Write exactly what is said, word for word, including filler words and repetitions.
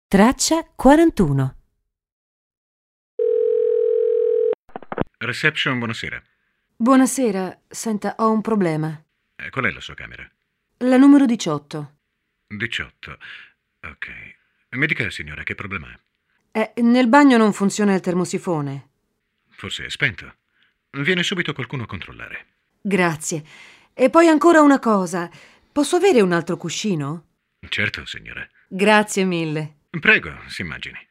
Traccia quarantuno. Reception, buonasera. Buonasera, senta, ho un problema. Eh, Qual è la sua camera? La numero diciotto. diciotto. Ok. Mi dica, signora, che problema ha? Eh, nel bagno non funziona il termosifone. Forse è spento. Viene subito qualcuno a controllare. Grazie. E poi ancora una cosa. Posso avere un altro cuscino? Certo, signora. Grazie mille. Prego, si immagini.